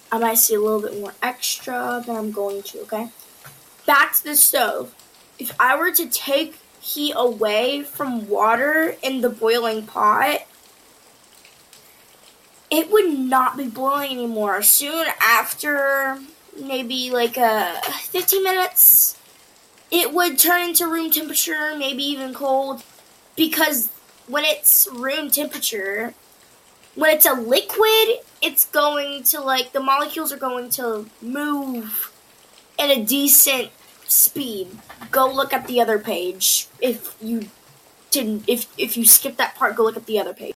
I might see a little bit more extra than I'm going to, okay? Back to the stove. If I were to take heat away from water in the boiling pot, it would not be boiling anymore. Soon after, maybe like 15 minutes, it would turn into room temperature, maybe even cold, because when it's room temperature, when it's a liquid, it's going to, like, the molecules are going to move at a decent speed. Go look at the other page. If you skip that part, go look at the other page.